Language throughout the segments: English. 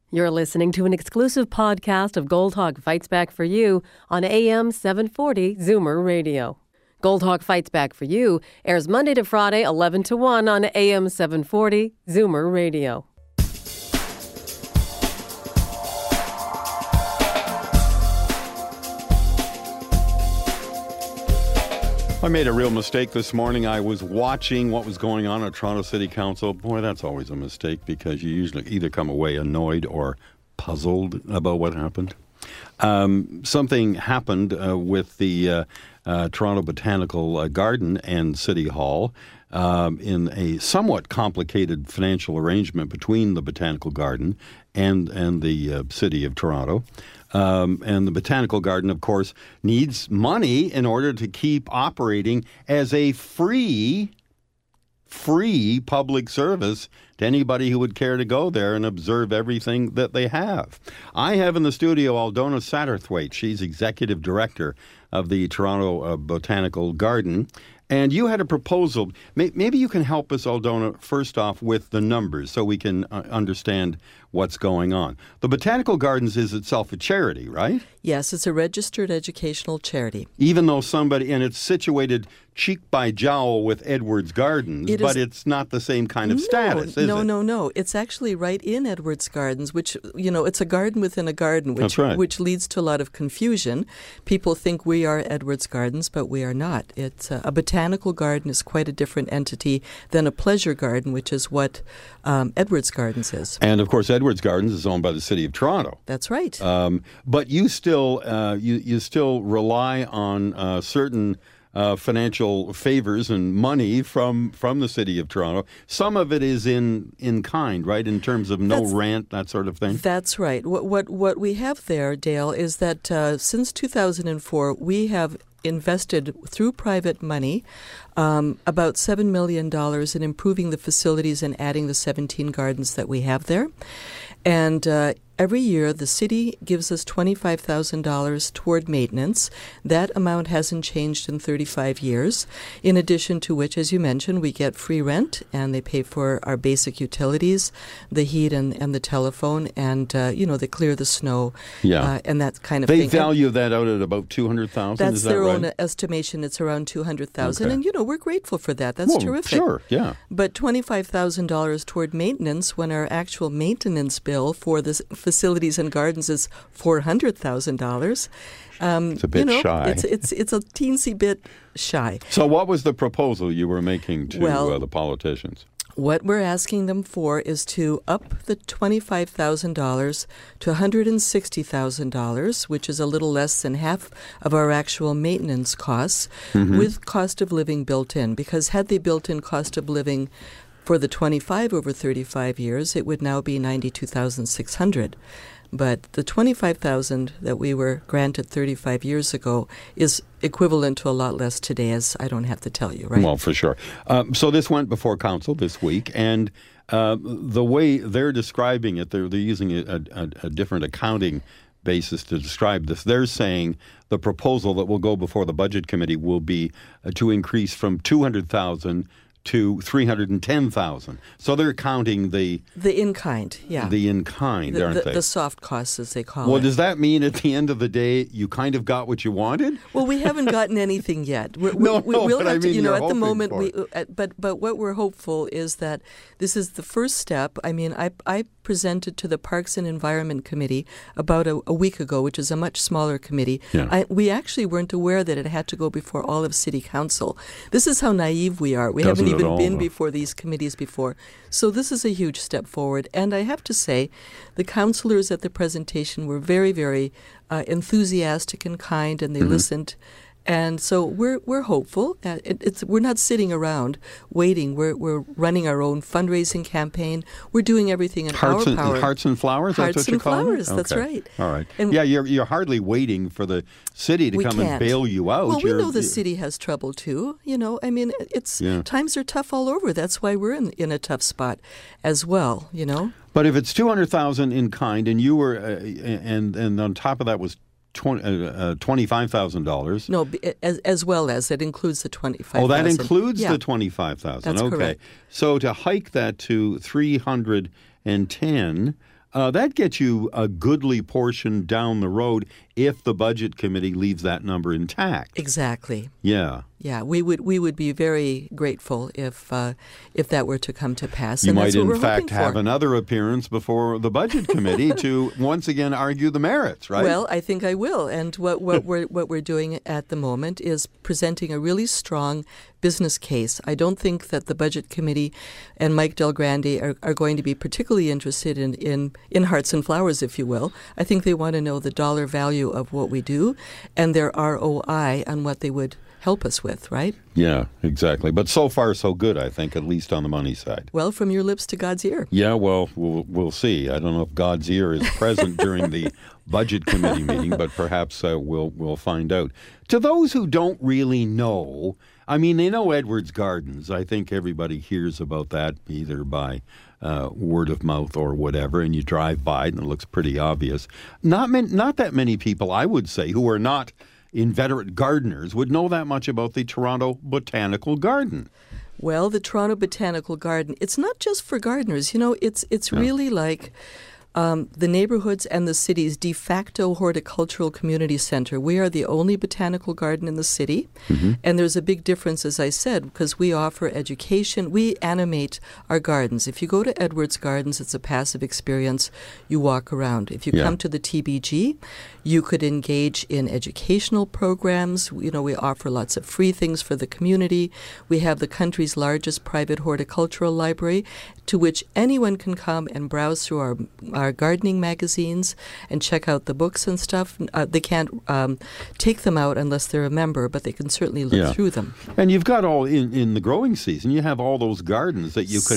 You're listening to an exclusive podcast of Gold Hawk Fights Back for You on AM 740 Zoomer Radio. Gold Hawk Fights Back for You airs Monday to Friday, 11 to 1 on AM 740 Zoomer Radio. I made a real mistake this morning. I was watching what was going on at Toronto City Council. Boy, that's always a mistake because you usually either come away annoyed or puzzled about what happened. Something happened with the Toronto Botanical Garden and City Hall in a somewhat complicated financial arrangement between the Botanical Garden and the City of Toronto. And the Botanical Garden, of course, needs money in order to keep operating as a free public service to anybody who would care to go there and observe everything that they have. I have in the studio Aldona Satterthwaite. She's executive director of the Toronto Botanical Garden. And you had a proposal. Maybe you can help us, Aldona, first off with the numbers so we can understand what's going on. The Botanical Gardens is itself a charity, right? Yes, it's a registered educational charity. Even though and it's situated cheek by jowl with Edwards Gardens, but it's not the same kind of status, is it? No. It's actually right in Edwards Gardens, which, it's a garden within a garden, which leads to a lot of confusion. People think we are Edwards Gardens, but we are not. It's a botanical garden is quite a different entity than a pleasure garden, which is what Edwards Gardens is. And, of course, Edwards Gardens is owned by the City of Toronto. That's right. But you still you still rely on certain financial favors and money from the City of Toronto. Some of it is in kind, right, in terms of rent, that sort of thing? That's right. What we have there, Dale, is that since 2004, we have invested through private money about $7 million in improving the facilities and adding the 17 gardens that we have there. And every year, the city gives us $25,000 toward maintenance. That amount hasn't changed in 35 years, in addition to which, as you mentioned, we get free rent, and they pay for our basic utilities, the heat and the telephone, and, they clear the snow and that kind of thing. They value that out at about $200,000, That's is that their right? own estimation. It's around $200,000, okay. And, we're grateful for that. That's terrific. Sure, yeah. But $25,000 toward maintenance when our actual maintenance bill for the facilities and gardens is $400,000. It's a bit shy. It's a teensy bit shy. So what was the proposal you were making to the politicians? What we're asking them for is to up the $25,000 to $160,000, which is a little less than half of our actual maintenance costs, with cost of living built in. Because had they built in cost of living for the 25 over 35 years, it would now be $92,600. But the $25,000 that we were granted 35 years ago is equivalent to a lot less today, as I don't have to tell you, right? Well, for sure. So this went before council this week, and the way they're describing it, they're using a different accounting basis to describe this. They're saying the proposal that will go before the Budget Committee will be to increase from $200,000 to $310,000. So they're counting the in-kind, yeah. The in-kind, aren't they? The soft costs, as they call it. Well, does that mean at the end of the day you kind of got what you wanted? Well, we haven't gotten anything yet. We'll but have I mean, at the moment, but what we're hopeful is that this is the first step. I mean, I presented to the Parks and Environment Committee about a week ago, which is a much smaller committee. Yeah. We actually weren't aware that it had to go before all of City Council. This is how naive we are. We haven't even been before these committees before. So this is a huge step forward. And I have to say, the councillors at the presentation were very, very enthusiastic and kind, and they listened. And so we're hopeful. We're not sitting around waiting. We're running our own fundraising campaign. We're doing everything in our power. Hearts and Flowers? Hearts and Flowers, okay. That's right. All right. And you're hardly waiting for the city to come and bail you out. Well, we know the city has trouble too. I mean, times are tough all over. That's why we're in a tough spot as well, But if it's $200,000 in kind, and you were, and on top of that was $25,000. No, as well as it includes the $25,000. Oh, that includes the $25,000. That's okay. correct. So to hike that to $310,000, that gets you a goodly portion down the road if the Budget Committee leaves that number intact. Exactly. Yeah. Yeah, we would be very grateful if that were to come to pass. You and might, that's what in we're fact, hoping have for. another appearance before the Budget Committee to once again argue the merits, right? Well, I think I will. And what we're doing at the moment is presenting a really strong business case. I don't think that the Budget Committee and Mike Del Grande are going to be particularly interested in hearts and flowers, if you will. I think they want to know the dollar value of what we do and their ROI on what they would help us with, right? Yeah, exactly. But so far, so good, I think, at least on the money side. Well, from your lips to God's ear. Yeah, well, we'll see. I don't know if God's ear is present during the Budget Committee meeting, but perhaps we'll find out. To those who don't really know, I mean, they know Edwards Gardens. I think everybody hears about that either by word of mouth or whatever, and you drive by and it looks pretty obvious. Not that many people, I would say, who are not inveterate gardeners would know that much about the Toronto Botanical Garden. Well, the Toronto Botanical Garden, it's not just for gardeners. You know, it's really like the neighborhoods and the city's de facto horticultural community center. We are the only botanical garden in the city, and there's a big difference, as I said, because we offer education. We animate our gardens. If you go to Edwards Gardens, it's a passive experience. You walk around. If you come to the TBG, you could engage in educational programs. You know, we offer lots of free things for the community. We have the country's largest private horticultural library, to which anyone can come and browse through our gardening magazines and check out the books and stuff. They can't take them out unless they're a member, but they can certainly look through them. And you've got all in the growing season. You have all those gardens that you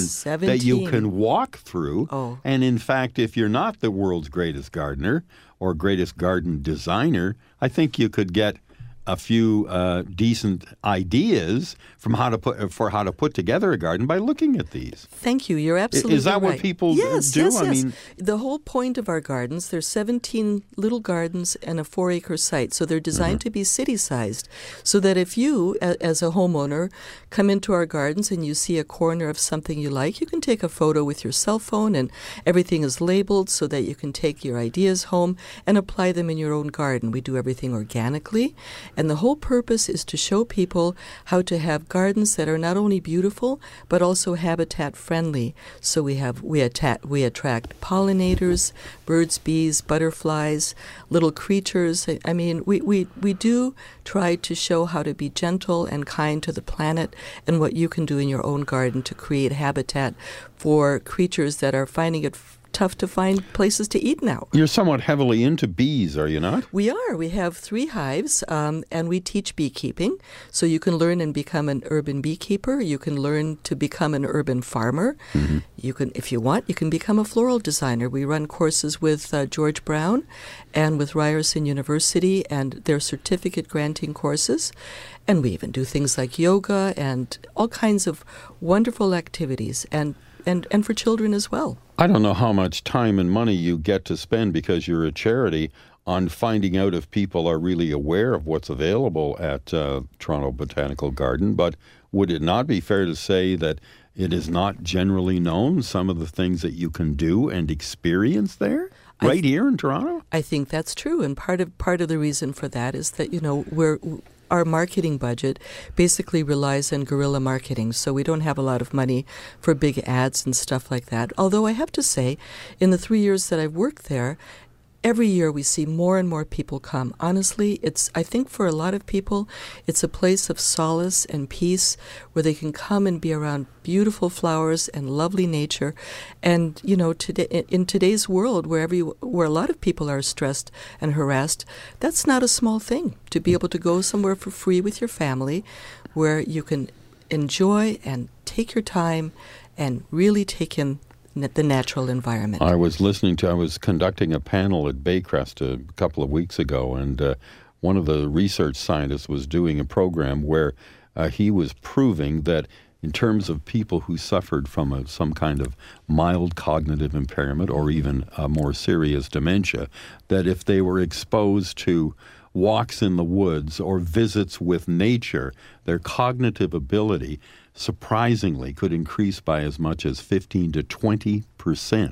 can walk through. Oh. And in fact, if you're not the world's greatest gardener or greatest garden designer, I think you could get a few decent ideas from how to put together a garden by looking at these. Thank you. You're absolutely right. Is that what people do? Yes. I mean, the whole point of our gardens, there's 17 little gardens and a 4-acre site, so they're designed to be city-sized, so that if you, as a homeowner, come into our gardens and you see a corner of something you like, you can take a photo with your cell phone, and everything is labeled so that you can take your ideas home and apply them in your own garden. We do everything organically. And the whole purpose is to show people how to have gardens that are not only beautiful, but also habitat friendly. So we attract pollinators, birds, bees, butterflies, little creatures. I mean, we do try to show how to be gentle and kind to the planet and what you can do in your own garden to create habitat for creatures that are finding it tough to find places to eat now. You're somewhat heavily into bees, are you not? We are. We have 3 hives, and we teach beekeeping. So you can learn and become an urban beekeeper. You can learn to become an urban farmer. You can, if you want, you can become a floral designer. We run courses with George Brown and with Ryerson University and their certificate granting courses. And we even do things like yoga and all kinds of wonderful activities and for children as well. I don't know how much time and money you get to spend because you're a charity on finding out if people are really aware of what's available at Toronto Botanical Garden, but would it not be fair to say that it is not generally known some of the things that you can do and experience there? Right here in Toronto? I think that's true, and part of the reason for that is that, you know, our marketing budget basically relies on guerrilla marketing, so we don't have a lot of money for big ads and stuff like that. Although I have to say, in the 3 years that I've worked there, every year we see more and more people come. Honestly, I think for a lot of people, it's a place of solace and peace where they can come and be around beautiful flowers and lovely nature. And, you know, in today's world, where a lot of people are stressed and harassed, that's not a small thing to be able to go somewhere for free with your family where you can enjoy and take your time and really take in the natural environment. I was conducting a panel at Baycrest a couple of weeks ago, and one of the research scientists was doing a program where he was proving that in terms of people who suffered from some kind of mild cognitive impairment or even a more serious dementia, that if they were exposed to walks in the woods or visits with nature, their cognitive ability surprisingly could increase by as much as 15 to 20%.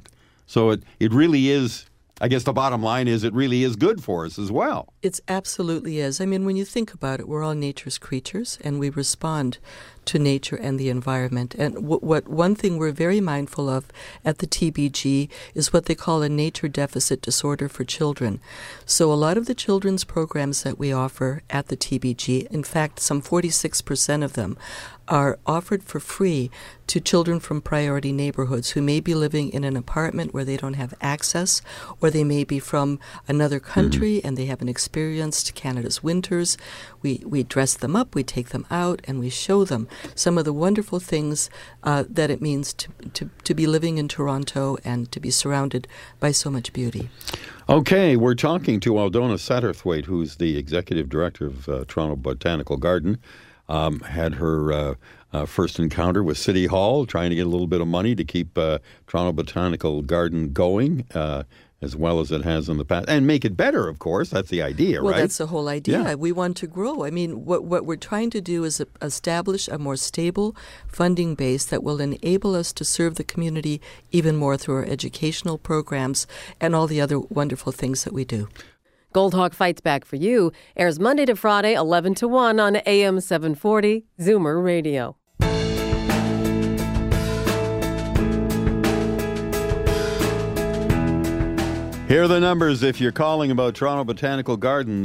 So it really is, I guess the bottom line is it really is good for us as well. It absolutely is. I mean, when you think about it, we're all nature's creatures, and we respond to nature and the environment. And what one thing we're very mindful of at the TBG is what they call a nature deficit disorder for children. So a lot of the children's programs that we offer at the TBG, in fact, some 46% of them, are offered for free to children from priority neighborhoods who may be living in an apartment where they don't have access, or they may be from another country and they haven't experienced Canada's winters. We dress them up, we take them out, and we show them some of the wonderful things that it means to be living in Toronto and to be surrounded by so much beauty. Okay, we're talking to Aldona Satterthwaite, who's the executive director of Toronto Botanical Garden. Had her first encounter with City Hall, trying to get a little bit of money to keep Toronto Botanical Garden going, as well as it has in the past, and make it better, of course. That's the idea, right? Well, that's the whole idea. Yeah. We want to grow. I mean, what we're trying to do is establish a more stable funding base that will enable us to serve the community even more through our educational programs and all the other wonderful things that we do. Gold Hawk Fights Back for You airs Monday to Friday, 11 to 1 on AM 740 Zoomer Radio. Here are the numbers if you're calling about Toronto Botanical Garden,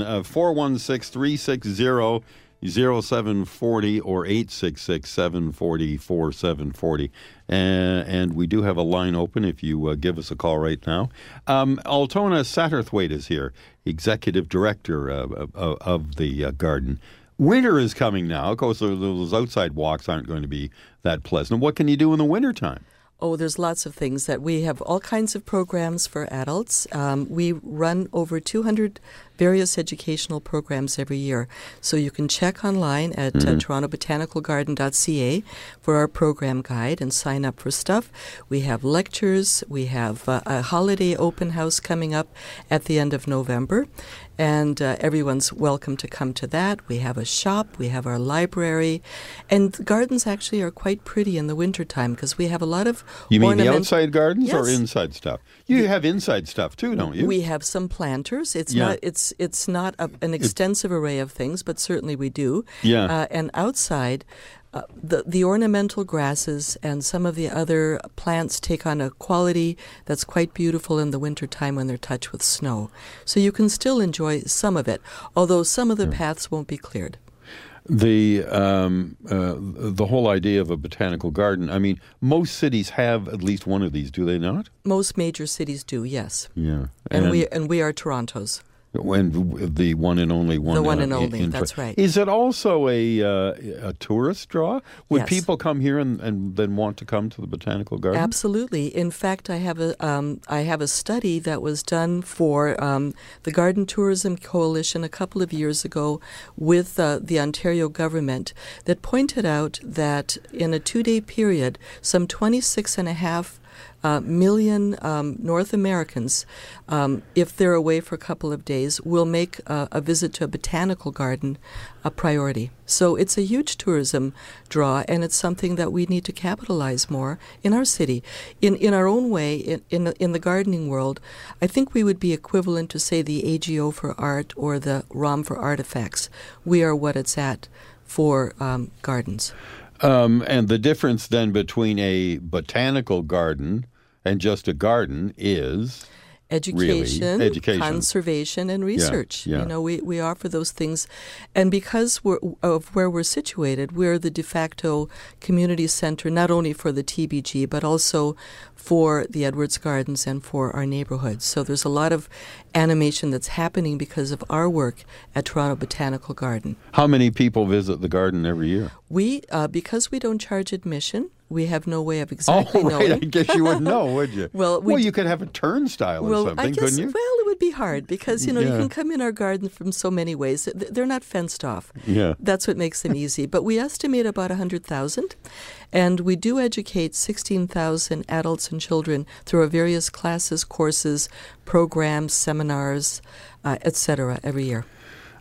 416-360-0740 or 866-740-4740. And we do have a line open if you give us a call right now. Aldona Satterthwaite is here, Executive Director of the garden. Winter is coming now. Of course, those outside walks aren't going to be that pleasant. What can you do in the wintertime? Oh, there's lots of things that we have all kinds of programs for adults. We run over 200 various educational programs every year. So you can check online at torontobotanicalgarden.ca for our program guide and sign up for stuff. We have lectures. We have a holiday open house coming up at the end of November, and everyone's welcome to come to that. We have a shop. We have our library. And the gardens actually are quite pretty in the wintertime because we have a lot of You mean the outside gardens? Yes. Or inside stuff? You have inside stuff too, don't you? We have some planters. It's not an extensive array of things, but certainly we do. Yeah. And outside, the ornamental grasses and some of the other plants take on a quality that's quite beautiful in the wintertime when they're touched with snow. So you can still enjoy some of it, although some of the paths won't be cleared. The whole idea of a botanical garden, I mean, most cities have at least one of these, do they not? Most major cities do, yes. Yeah. And we are Toronto's. And the one and only one. The one and only, that's right. Is it also a tourist draw? Would Yes. people come here and then want to come to the Botanical Garden? Absolutely. In fact, I have a study that was done for the Garden Tourism Coalition a couple of years ago with the Ontario government that pointed out that in a 2-day period, some 26.5 million North Americans, if they're away for a couple of days, will make a visit to a botanical garden a priority. So it's a huge tourism draw, and it's something that we need to capitalize more in our city. In our own way, in the gardening world, I think we would be equivalent to, say, the AGO for art or the ROM for artifacts. We are what it's at for gardens. And the difference then between a botanical garden and just a garden is Education, conservation, and research. Yeah. You know, we offer those things. And because of where we're situated, we're the de facto community center, not only for the TBG, but also for the Edwards Gardens and for our neighborhoods. So there's a lot of animation that's happening because of our work at Toronto Botanical Garden. How many people visit the garden every year? We, because we don't charge admission, we have no way of exactly knowing. I guess you wouldn't know, would you? Well, you could have a turnstile or something, couldn't you? Well, it would be hard because, you can come in our garden from so many ways. They're not fenced off. Yeah. That's what makes them easy. But we estimate about 100,000, and we do educate 16,000 adults and children through our various classes, courses, programs, seminars, etc. every year.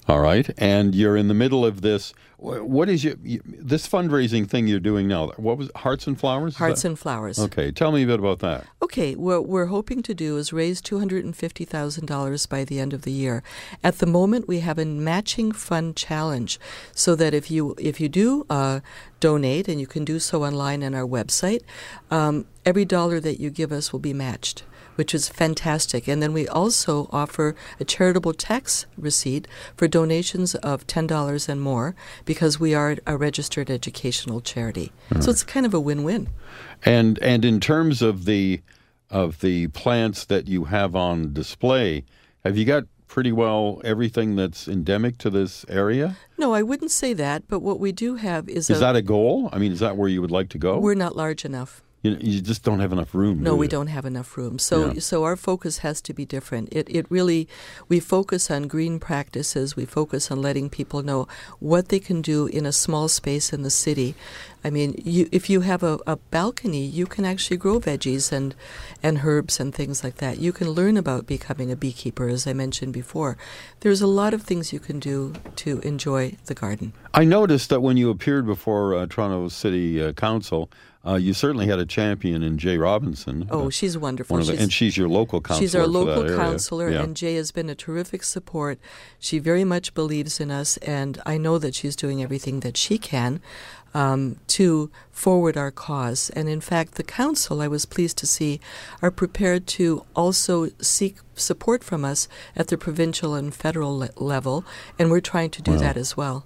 All right, and you're in the middle of this. What is this fundraising thing you're doing now? What was Hearts and Flowers? Hearts and Flowers. Okay, tell me a bit about that. Okay, what we're hoping to do is raise $250,000 by the end of the year. At the moment, we have a matching fund challenge, so that if you do donate, and you can do so online on our website, every dollar that you give us will be matched, which is fantastic. And then we also offer a charitable tax receipt for donations of $10 and more, because we are a registered educational charity. So it's kind of a win-win. And in terms of the plants that you have on display, have you got pretty well everything that's endemic to this area? No, I wouldn't say that, but what we do have is that a goal? I mean, is that where you would like to go? We're not large enough. You just don't have enough room. No, we don't have enough room. So our focus has to be different. It really, we focus on green practices. We focus on letting people know what they can do in a small space in the city. I mean, if you have a balcony, you can actually grow veggies and herbs and things like that. You can learn about becoming a beekeeper, as I mentioned before. There's a lot of things you can do to enjoy the garden. I noticed that when you appeared before Toronto City Council, you certainly had a champion in Jay Robinson. Oh, she's wonderful. And she's your local counselor. She's our local for that counselor, area. Yeah. and Jay has been a terrific support. She very much believes in us, and I know that she's doing everything that she can to forward our cause. And in fact, the council, I was pleased to see, are prepared to also seek support from us at the provincial and federal level, and we're trying to do that as well.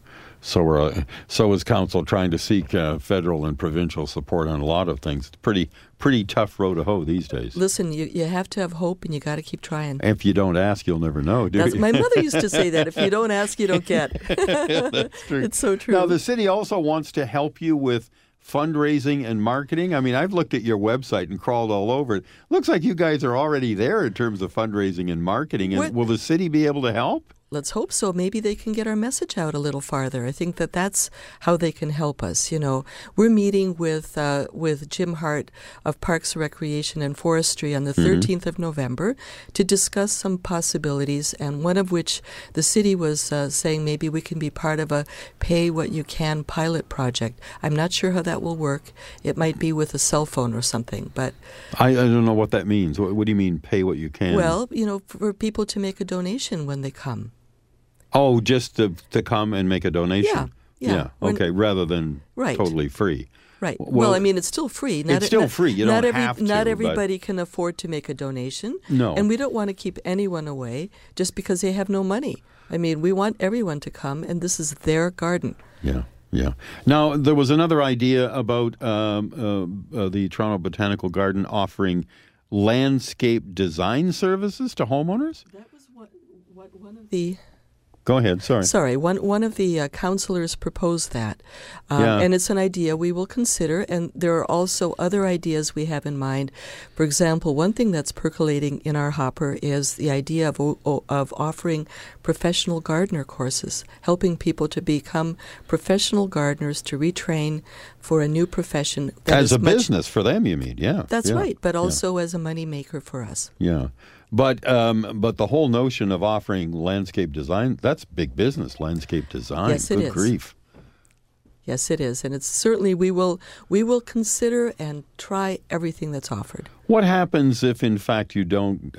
So is council trying to seek federal and provincial support on a lot of things. It's pretty tough row to hoe these days. Listen, you have to have hope, and you got to keep trying. If you don't ask, you'll never know, do you? My mother used to say that. If you don't ask, you don't get. That's true. It's so true. Now, the city also wants to help you with fundraising and marketing. I mean, I've looked at your website and crawled all over it. Looks like you guys are already there in terms of fundraising and marketing. And will the city be able to help? Let's hope so. Maybe they can get our message out a little farther. I think that's how they can help us. You know, we're meeting with Jim Hart of Parks, Recreation and Forestry on the 13th of November to discuss some possibilities, and one of which the city was saying maybe we can be part of a pay what you can pilot project. I'm not sure how that will work. It might be with a cell phone or something, but I don't know what that means. What do you mean, pay what you can? Well, you know, for people to make a donation when they come. Oh, just to come and make a donation? Yeah. Okay, rather than totally free. Right. Well, I mean, it's still free. It's still free. You don't have to. Not everybody can afford to make a donation. No. And we don't want to keep anyone away just because they have no money. I mean, we want everyone to come, and this is their garden. Yeah. Now, there was another idea about the Toronto Botanical Garden offering landscape design services to homeowners? That was what one of the... Go ahead, sorry. One of the counselors proposed that, and it's an idea we will consider, and there are also other ideas we have in mind. For example, one thing that's percolating in our hopper is the idea of offering professional gardener courses, helping people to become professional gardeners, to retrain for a new profession. As a business for them, you mean, yeah. That's right, but also as a money maker for us. Yeah. But the whole notion of offering landscape design, that's big business, landscape design. Yes, it is. Good grief. Yes, it is. And it's certainly, we will consider and try everything that's offered. What happens if, in fact, you don't,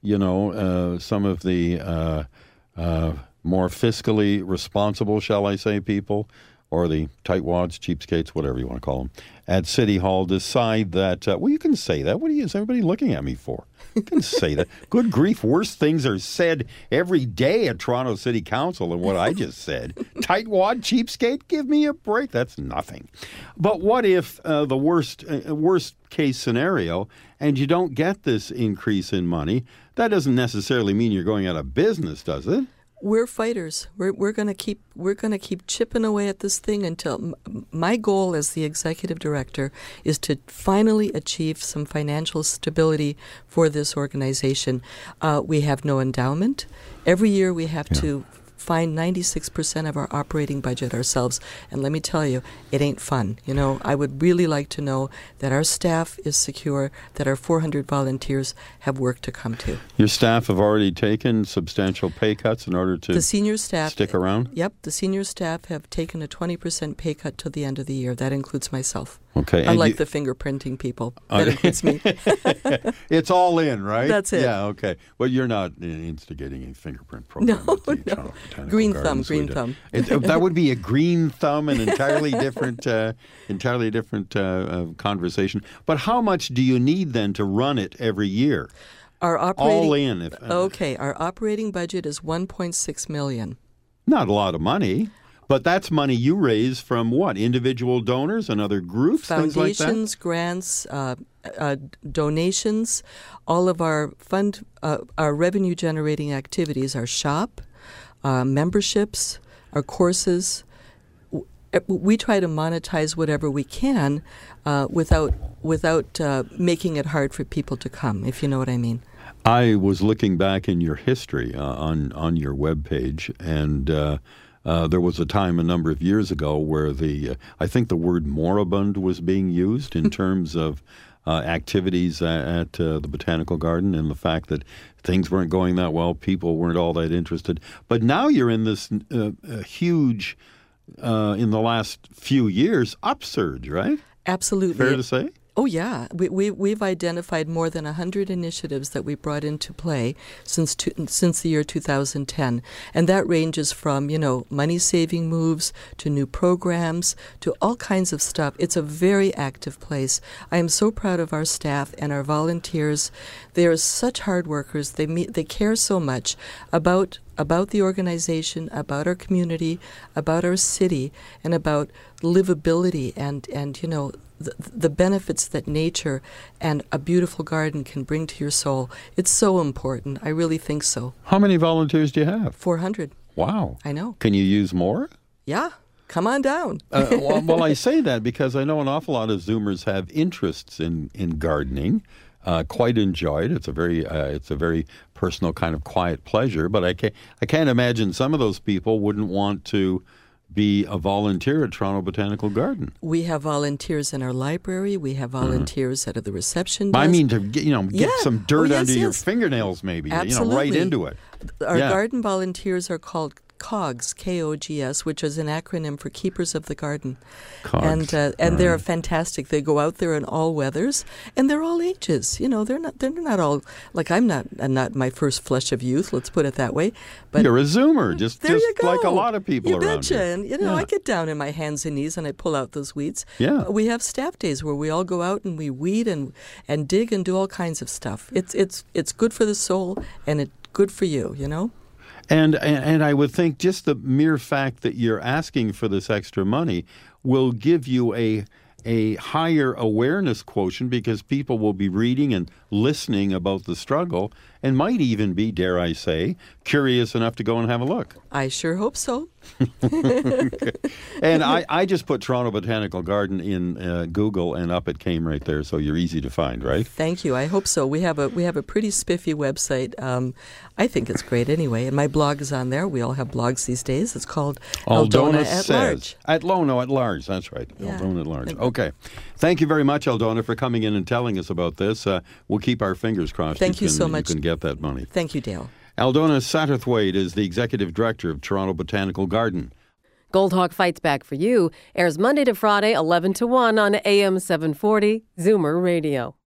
some of the more fiscally responsible, shall I say, people, or the tightwads, cheapskates, whatever you want to call them, at City Hall decide that, you can say that. What is everybody looking at me for? You can say that. Good grief, worse things are said every day at Toronto City Council than what I just said. Tightwad, cheapskate, give me a break. That's nothing. But what if the worst case scenario, and you don't get this increase in money? That doesn't necessarily mean you're going out of business, does it? We're fighters. We're going to keep chipping away at this thing until my goal as the executive director is to finally achieve some financial stability for this organization. We have no endowment. Every year we have to find 96% of our operating budget ourselves. And let me tell you, it ain't fun. You know, I would really like to know that our staff is secure, that our 400 volunteers have work to come to. Your staff have already taken substantial pay cuts in order to The senior staff stick around? Yep, the senior staff have taken a 20% pay cut till the end of the year. That includes myself. Okay. Unlike the fingerprinting people. That includes me. It's all in, right? That's it. Yeah, okay. Well, you're not instigating a fingerprint program. No, at the no. Toronto Botanical Green Gardens. thumb, green thumb. That would be a green thumb, an entirely different conversation. But how much do you need then to run it every year? Our operating, all in. Okay, our operating budget is $1.6 million. Not a lot of money. But that's money you raise from what? Individual donors and other groups, things like that? Foundations, grants, donations. All of our our revenue-generating activities, our shop, memberships, our courses. We try to monetize whatever we can without making it hard for people to come, if you know what I mean. I was looking back in your history on your webpage, and there was a time a number of years ago where I think the word moribund was being used in terms of activities at the Botanical Garden, and the fact that things weren't going that well, people weren't all that interested. But now you're in this huge, in the last few years, upsurge, right? Absolutely. Fair to say? Oh, yeah. We've identified more than 100 initiatives that we brought into play since the year 2010. And that ranges from, money-saving moves to new programs to all kinds of stuff. It's a very active place. I am so proud of our staff and our volunteers. They are such hard workers. They care so much about the organization, about our community, about our city, and about livability and the benefits that nature and a beautiful garden can bring to your soul. It's so important. I really think so. How many volunteers do you have? 400. Wow. I know. Can you use more? Yeah. Come on down. Well, I say that because I know an awful lot of Zoomers have interests in gardening. Quite enjoy it. It's a very personal kind of quiet pleasure. But I can't imagine some of those people wouldn't want to be a volunteer at Toronto Botanical Garden. We have volunteers in our library. We have volunteers at the reception desk. I mean, to get some dirt under your yes. fingernails, maybe. Absolutely. Right into it. Our garden volunteers are called COGS, K-O-G-S, which is an acronym for Keepers of the Garden. COGS. And they're fantastic. They go out there in all weathers, and they're all ages. They're not all like I'm not my first flush of youth. Let's put it that way. But you're a Zoomer, just you go. like a lot of people you around betcha. here. And I get down in my hands and knees and I pull out those weeds. Yeah. We have staff days where we all go out and we weed and dig and do all kinds of stuff. It's good for the soul and it's good for you. And I would think just the mere fact that you're asking for this extra money will give you a higher awareness quotient, because people will be reading and listening about the struggle and might even be, dare I say, curious enough to go and have a look. I sure hope so. And I just put Toronto Botanical Garden in Google, and up it came right there, so you're easy to find, right? Thank you. I hope so. We have a pretty spiffy website. I think it's great anyway, and my blog is on there. We all have blogs these days. It's called Aldona at Large. At Large, that's right. Yeah. Aldona at Large. Okay. Thank you very much, Aldona, for coming in and telling us about this. We'll keep our fingers crossed. Thank you so much. You can get that money. Thank you, Dale. Aldona Satterthwaite is the Executive Director of Toronto Botanical Garden. Goldhawk Fights Back for You airs Monday to Friday, 11 to 1 on AM 740 Zoomer Radio.